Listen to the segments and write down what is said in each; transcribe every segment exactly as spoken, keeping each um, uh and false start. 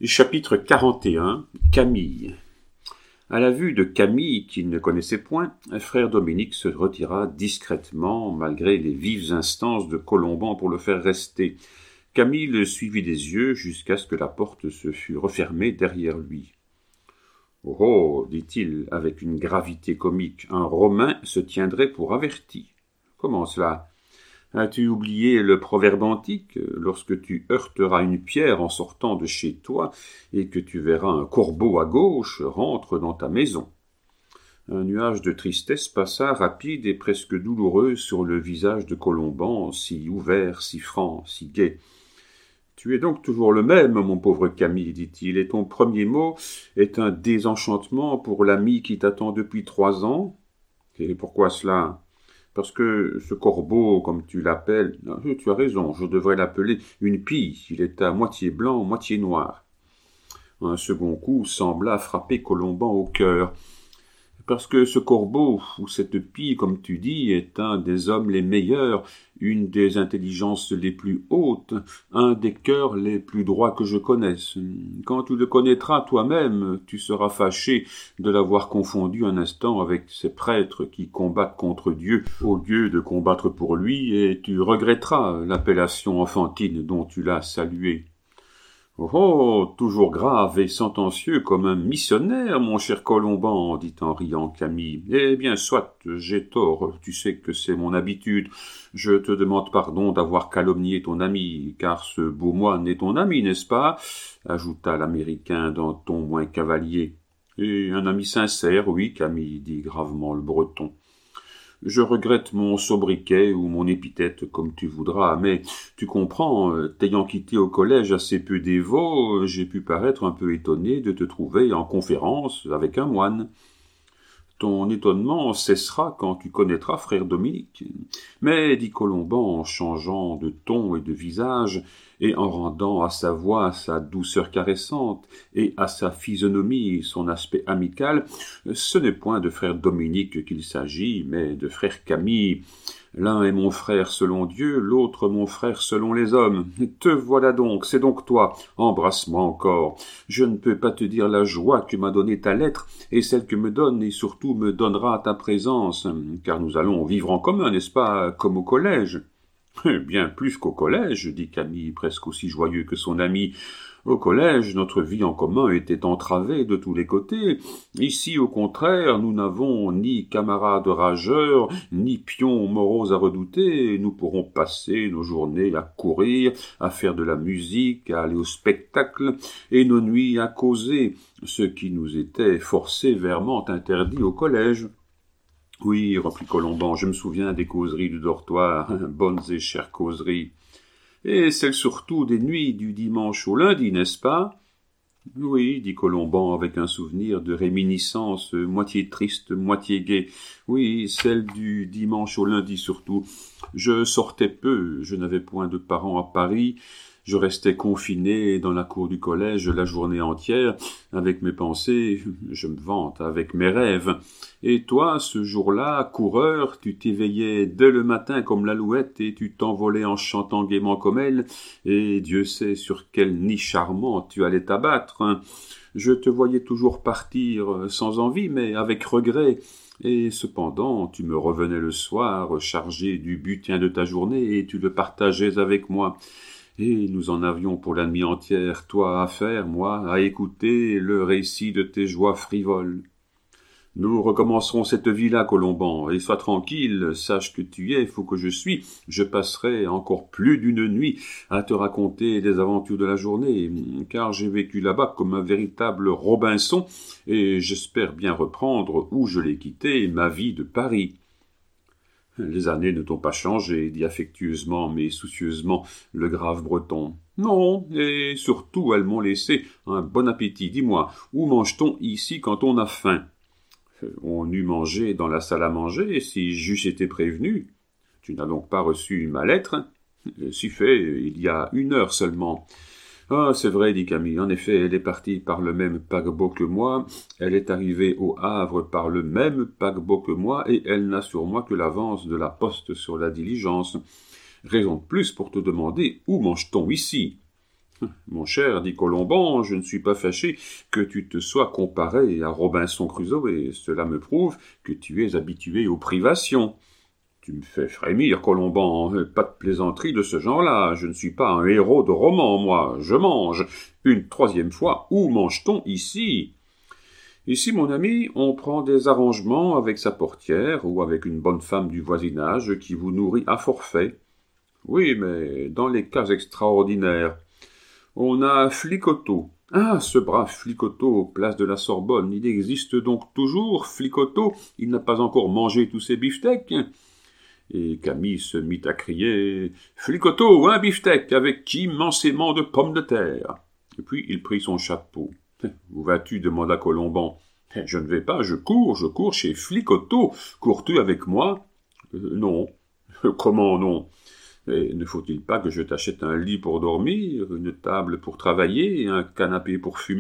Chapitre quarante et un. Camille. À la vue de Camille, qu'il ne connaissait point, frère Dominique se retira discrètement, malgré les vives instances de Colomban pour le faire rester. Camille le suivit des yeux jusqu'à ce que la porte se fût refermée derrière lui. « Oh, oh, dit-il avec une gravité comique, un Romain se tiendrait pour averti. Comment cela ? As-tu oublié le proverbe antique ? Lorsque tu heurteras une pierre en sortant de chez toi et que tu verras un corbeau à gauche, rentre dans ta maison. » Un nuage de tristesse passa rapide et presque douloureux sur le visage de Colomban, si ouvert, si franc, si gai. « Tu es donc toujours le même, mon pauvre Camille, dit-il, et ton premier mot est un désenchantement pour l'ami qui t'attend depuis trois ans. Et pourquoi cela ? Parce que ce corbeau, comme tu l'appelles, tu as raison, je devrais l'appeler une pie, il est à moitié blanc, moitié noir. » Un second coup sembla frapper Colomban au cœur. Parce que ce corbeau, ou cette pie, comme tu dis, est un des hommes les meilleurs, une des intelligences les plus hautes, un des cœurs les plus droits que je connaisse. Quand tu le connaîtras toi-même, tu seras fâché de l'avoir confondu un instant avec ces prêtres qui combattent contre Dieu au lieu de combattre pour lui, et tu regretteras l'appellation enfantine dont tu l'as salué. « Oh, toujours grave et sentencieux comme un missionnaire, mon cher Colomban, dit en riant Camille. Eh bien, soit, j'ai tort, tu sais que c'est mon habitude. Je te demande pardon d'avoir calomnié ton ami, car ce beau moine est ton ami, n'est-ce pas ? Ajouta l'Américain d'un ton moins cavalier. Et un ami sincère, oui, Camille, dit gravement le Breton. Je regrette mon sobriquet ou mon épithète, comme tu voudras, mais tu comprends, t'ayant quitté au collège assez peu dévot, j'ai pu paraître un peu étonné de te trouver en conférence avec un moine. Ton étonnement cessera quand tu connaîtras frère Dominique. Mais, dit Colomban en changeant de ton et de visage, et en rendant à sa voix sa douceur caressante, et à sa physionomie son aspect amical, ce n'est point de frère Dominique qu'il s'agit, mais de frère Camille. L'un est mon frère selon Dieu, l'autre mon frère selon les hommes. Te voilà donc, c'est donc toi. Embrasse-moi encore. Je ne peux pas te dire la joie que m'a donnée ta lettre, et celle que me donne et surtout me donnera ta présence, car nous allons vivre en commun, n'est-ce pas, comme au collège. Bien plus qu'au collège, dit Camille, presque aussi joyeux que son ami. Au collège, notre vie en commun était entravée de tous les côtés. Ici, au contraire, nous n'avons ni camarades rageurs, ni pions moraux à redouter. Nous pourrons passer nos journées à courir, à faire de la musique, à aller au spectacle, et nos nuits à causer, ce qui nous était fort sévèrement interdit au collège. « Oui, reprit Colomban, je me souviens des causeries du dortoir, bonnes et chères causeries. Et celles surtout des nuits du dimanche au lundi, n'est-ce pas ? » ?»« Oui, dit Colomban avec un souvenir de réminiscence moitié triste, moitié gai. Oui, celle du dimanche au lundi surtout. Je sortais peu, je n'avais point de parents à Paris. Je restais confiné dans la cour du collège la journée entière, avec mes pensées, je me vante, avec mes rêves. Et toi, ce jour-là, coureur, tu t'éveillais dès le matin comme l'alouette et tu t'envolais en chantant gaiement comme elle, et Dieu sait sur quel nid charmant tu allais t'abattre. Je te voyais toujours partir sans envie, mais avec regret. Et cependant, tu me revenais le soir, chargé du butin de ta journée, et tu le partageais avec moi. Et nous en avions pour la nuit entière, toi à faire, moi à écouter le récit de tes joies frivoles. Nous recommencerons cette vie-là, Colomban, et sois tranquille, sache que tu es, fou que je suis, je passerai encore plus d'une nuit à te raconter les aventures de la journée, car j'ai vécu là-bas comme un véritable Robinson, et j'espère bien reprendre, où je l'ai quitté, ma vie de Paris. Les années ne t'ont pas changé, dit affectueusement mais soucieusement le grave Breton. Non, et surtout elles m'ont laissé un bon appétit. Dis-moi, où mange-t-on ici quand on a faim ? On eût mangé dans la salle à manger si j'eusse été prévenu. Tu n'as donc pas reçu ma lettre ? Si fait, il y a une heure seulement. Ah, c'est vrai, dit Camille. En effet, elle est partie par le même paquebot que moi, elle est arrivée au Havre par le même paquebot que moi, et elle n'a sur moi que l'avance de la poste sur la diligence. Raison de plus pour te demander où mange-t-on ici ? Mon cher, dit Colomban, je ne suis pas fâché que tu te sois comparé à Robinson Crusoe, et cela me prouve que tu es habitué aux privations. Tu me fais frémir, Colomban, pas de plaisanterie de ce genre-là, je ne suis pas un héros de roman, moi, je mange. Une troisième fois, où mange-t-on ici ? Ici, mon ami, on prend des arrangements avec sa portière ou avec une bonne femme du voisinage qui vous nourrit à forfait. Oui, mais dans les cas extraordinaires, on a Flicoteaux. Ah, ce brave Flicoteaux, place de la Sorbonne, il existe donc toujours, Flicoteaux, il n'a pas encore mangé tous ses beefsteaks. Et Camille se mit à crier « Flicoteaux, un beefsteak avec immensément de pommes de terre !» Et puis il prit son chapeau. « Où vas-tu » demanda Colomban. « Je ne vais pas, je cours, je cours chez Flicoteaux. Cours-tu avec moi ?»« euh, Non. »« Comment non ? Et ne faut-il pas que je t'achète un lit pour dormir, une table pour travailler, un canapé pour fumer ?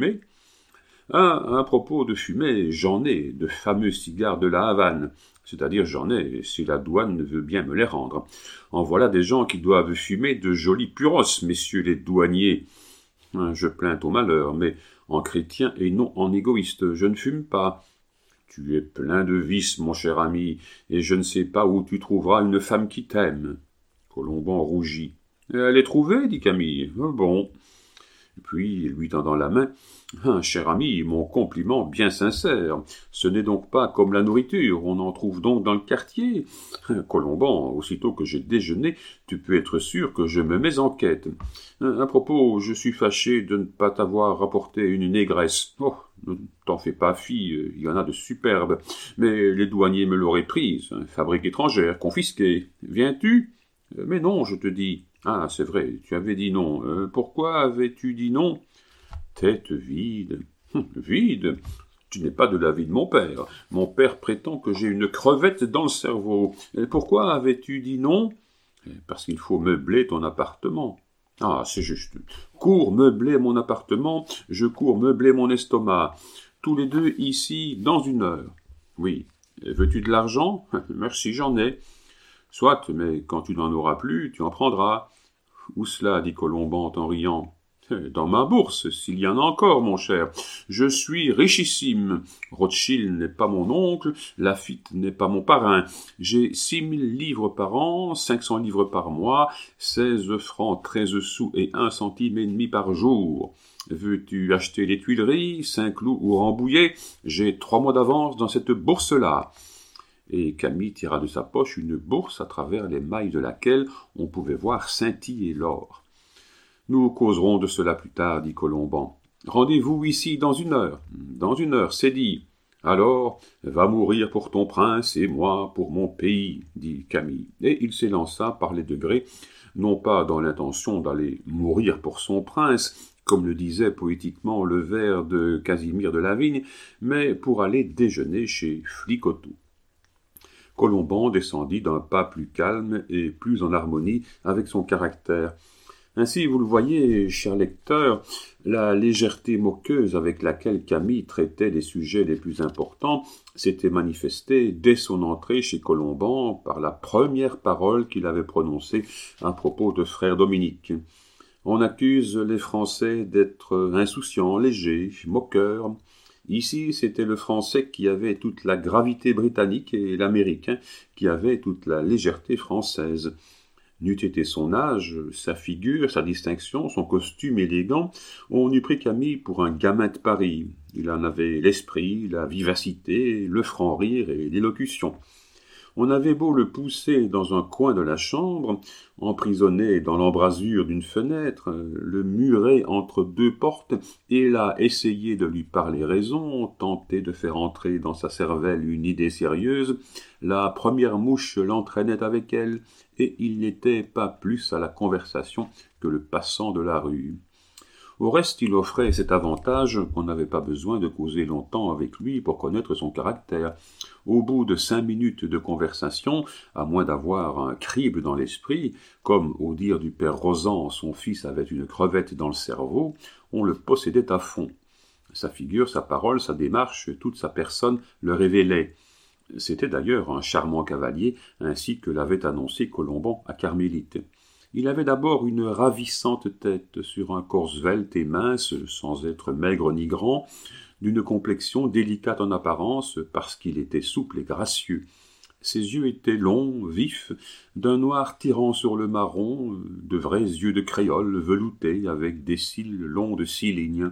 Ah, à propos de fumer, j'en ai, de fameux cigares de la Havane. C'est-à-dire j'en ai, si la douane veut bien me les rendre. En voilà des gens qui doivent fumer de jolis puros, messieurs les douaniers. Je plains ton malheur, mais en chrétien et non en égoïste, je ne fume pas. Tu es plein de vices, mon cher ami, et je ne sais pas où tu trouveras une femme qui t'aime. Colomban rougit. « Elle est trouvée, dit Camille. « Bon. » Puis, lui tendant la main, « Ah, cher ami, mon compliment bien sincère. Ce n'est donc pas comme la nourriture, on en trouve donc dans le quartier. Colomban, aussitôt que j'ai déjeuné, tu peux être sûr que je me mets en quête. À propos, je suis fâché de ne pas t'avoir rapporté une négresse. Oh, ne t'en fais pas, fille, il y en a de superbes, mais les douaniers me l'auraient prise, fabrique étrangère, confisquée. Viens-tu ? Mais non, je te dis. Ah, c'est vrai, tu avais dit non. Euh, pourquoi avais-tu dit non ? Tête vide. Hum, vide ? Tu n'es pas de l'avis de mon père. Mon père prétend que j'ai une crevette dans le cerveau. Et pourquoi avais-tu dit non ? Parce qu'il faut meubler ton appartement. Ah, c'est juste. Cours meubler mon appartement, je cours meubler mon estomac. Tous les deux ici dans une heure. Oui. Veux-tu de l'argent ? Merci, j'en ai. Soit, mais quand tu n'en auras plus, tu en prendras. Où cela, dit Colomban en riant. Dans ma bourse, s'il y en a encore, mon cher. Je suis richissime. Rothschild n'est pas mon oncle, Laffitte n'est pas mon parrain. J'ai six mille livres par an, cinq cents livres par mois, seize francs treize sous et un centime et demi par jour. Veux-tu acheter les Tuileries, Saint-Cloud ou Rambouillet ? J'ai trois mois d'avance dans cette bourse-là. Et Camille tira de sa poche une bourse à travers les mailles de laquelle on pouvait voir scintiller l'or. « Nous causerons de cela plus tard, dit Colomban. Rendez-vous ici dans une heure. Dans une heure, c'est dit. Alors, va mourir pour ton prince et moi pour mon pays, dit Camille. Et il s'élança par les degrés, non pas dans l'intention d'aller mourir pour son prince, comme le disait poétiquement le vers de Casimir de Lavigne, mais pour aller déjeuner chez Flicoteaux. Colomban descendit d'un pas plus calme et plus en harmonie avec son caractère. Ainsi, vous le voyez, cher lecteur, la légèreté moqueuse avec laquelle Camille traitait des sujets les plus importants s'était manifestée dès son entrée chez Colomban par la première parole qu'il avait prononcée à propos de frère Dominique. On accuse les Français d'être insouciants, légers, moqueurs. Ici, c'était le Français qui avait toute la gravité britannique et l'Américain qui avait toute la légèreté française. N'eût été son âge, sa figure, sa distinction, son costume élégant, on eût pris Camille pour un gamin de Paris. Il en avait l'esprit, la vivacité, le franc rire et l'élocution. On avait beau le pousser dans un coin de la chambre, emprisonné dans l'embrasure d'une fenêtre, le murer entre deux portes, et là essayer de lui parler raison, tenter de faire entrer dans sa cervelle une idée sérieuse, la première mouche l'entraînait avec elle, et il n'était pas plus à la conversation que le passant de la rue. Au reste, il offrait cet avantage qu'on n'avait pas besoin de causer longtemps avec lui pour connaître son caractère. Au bout de cinq minutes de conversation, à moins d'avoir un crible dans l'esprit, comme au dire du père Rozan, son fils avait une crevette dans le cerveau, on le possédait à fond. Sa figure, sa parole, sa démarche, toute sa personne le révélaient. C'était d'ailleurs un charmant cavalier, ainsi que l'avait annoncé Colomban à Carmélite. Il avait d'abord une ravissante tête sur un corps svelte et mince, sans être maigre ni grand, d'une complexion délicate en apparence parce qu'il était souple et gracieux. Ses yeux étaient longs, vifs, d'un noir tirant sur le marron, de vrais yeux de créole veloutés avec des cils longs de six lignes.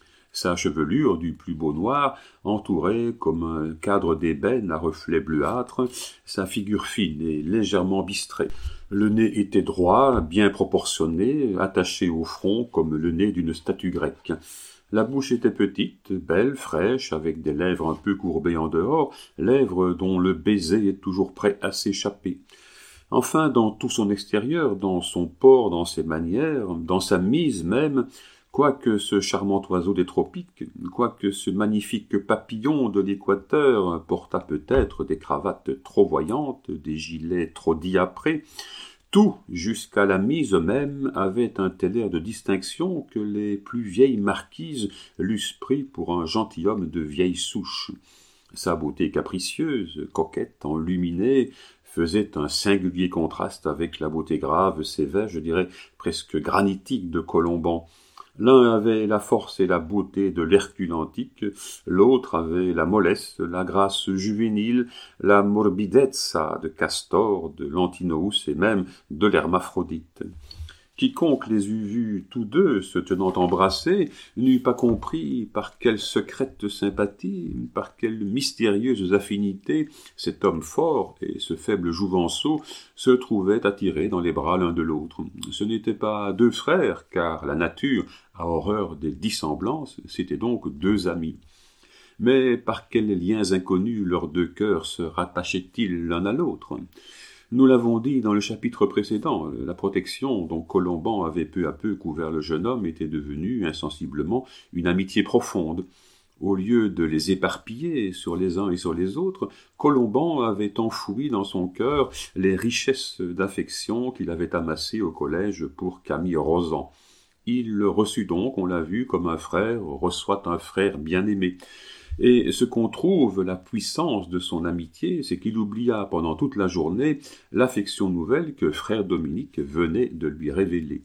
Sa chevelure, du plus beau noir, entourait comme un cadre d'ébène à reflets bleuâtres sa figure fine et légèrement bistrée. Le nez était droit, bien proportionné, attaché au front comme le nez d'une statue grecque. La bouche était petite, belle, fraîche, avec des lèvres un peu courbées en dehors, lèvres dont le baiser est toujours prêt à s'échapper. Enfin, dans tout son extérieur, dans son port, dans ses manières, dans sa mise même, quoique ce charmant oiseau des tropiques, quoique ce magnifique papillon de l'équateur portât peut-être des cravates trop voyantes, des gilets trop diaprés, tout, jusqu'à la mise même, avait un tel air de distinction que les plus vieilles marquises l'eussent pris pour un gentilhomme de vieille souche. Sa beauté capricieuse, coquette, enluminée, faisait un singulier contraste avec la beauté grave, sévère, je dirais presque granitique de Colomban. L'un avait la force et la beauté de l'Hercule antique, l'autre avait la mollesse, la grâce juvénile, la morbidezza de Castor, de l'Antinoüs et même de l'Hermaphrodite. Quiconque les eût vus tous deux se tenant embrassés n'eût pas compris par quelle secrète sympathie, par quelles mystérieuses affinités cet homme fort et ce faible jouvenceau se trouvaient attirés dans les bras l'un de l'autre. Ce n'étaient pas deux frères, car la nature a horreur des dissemblances, c'étaient donc deux amis. Mais par quels liens inconnus leurs deux cœurs se rattachaient-ils l'un à l'autre ? Nous l'avons dit dans le chapitre précédent, la protection dont Colomban avait peu à peu couvert le jeune homme était devenue, insensiblement, une amitié profonde. Au lieu de les éparpiller sur les uns et sur les autres, Colomban avait enfoui dans son cœur les richesses d'affection qu'il avait amassées au collège pour Camille Rozan. Il le reçut donc, on l'a vu, comme un frère reçoit un frère bien-aimé. Et ce qu'on trouve la puissance de son amitié, c'est qu'il oublia pendant toute la journée l'affection nouvelle que frère Dominique venait de lui révéler.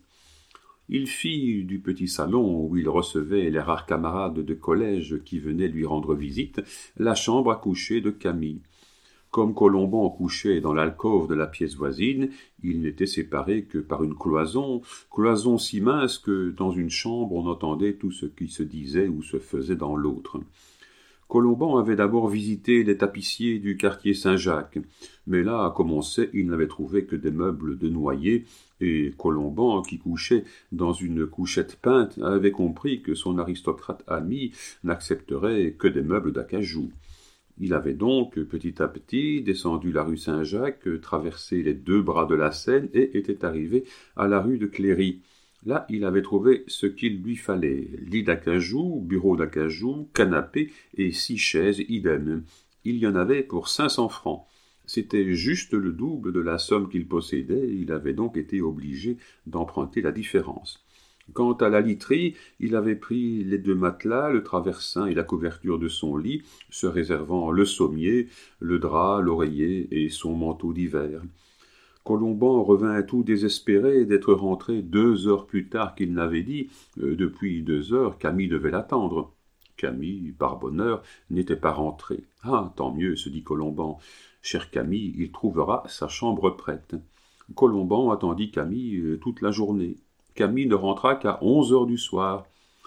Il fit du petit salon où il recevait les rares camarades de collège qui venaient lui rendre visite, la chambre à coucher de Camille. Comme Colomban couchait dans l'alcôve de la pièce voisine, il n'était séparé que par une cloison, cloison si mince que dans une chambre on entendait tout ce qui se disait ou se faisait dans l'autre. Colomban avait d'abord visité les tapissiers du quartier Saint-Jacques, mais là, comme on sait, il n'avait trouvé que des meubles de noyer, et Colomban, qui couchait dans une couchette peinte, avait compris que son aristocrate ami n'accepterait que des meubles d'acajou. Il avait donc, petit à petit, descendu la rue Saint-Jacques, traversé les deux bras de la Seine et était arrivé à la rue de Cléry. Là, il avait trouvé ce qu'il lui fallait, lit d'acajou, bureau d'acajou, canapé et six chaises idem. Il y en avait pour cinq cents francs. C'était juste le double de la somme qu'il possédait, il avait donc été obligé d'emprunter la différence. Quant à la literie, il avait pris les deux matelas, le traversin et la couverture de son lit, se réservant le sommier, le drap, l'oreiller et son manteau d'hiver. Colomban revint tout désespéré d'être rentré deux heures plus tard qu'il n'avait dit. Euh, depuis deux heures, Camille devait l'attendre. Camille, par bonheur, n'était pas rentré. « Ah, tant mieux, se dit Colomban. Cher Camille, il trouvera sa chambre prête. » Colomban attendit Camille euh, toute la journée. Camille ne rentra qu'à onze heures du soir.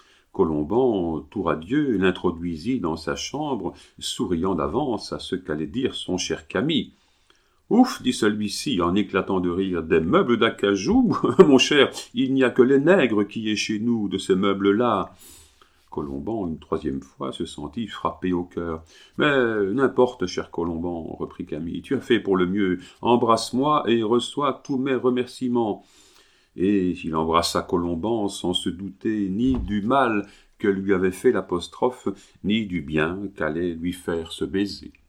Colomban, tout radieux, l'introduisit dans sa chambre, souriant d'avance à ce qu'allait dire son cher Camille. « Ouf, dit celui-ci en éclatant de rire, des meubles d'acajou, mon cher, il n'y a que les nègres qui aient chez nous de ces meubles-là. » Colomban, une troisième fois, se sentit frappé au cœur. « Mais n'importe, cher Colomban, reprit Camille, tu as fait pour le mieux, embrasse-moi et reçois tous mes remerciements. » Et il embrassa Colomban sans se douter ni du mal que lui avait fait l'apostrophe, ni du bien qu'allait lui faire ce baiser.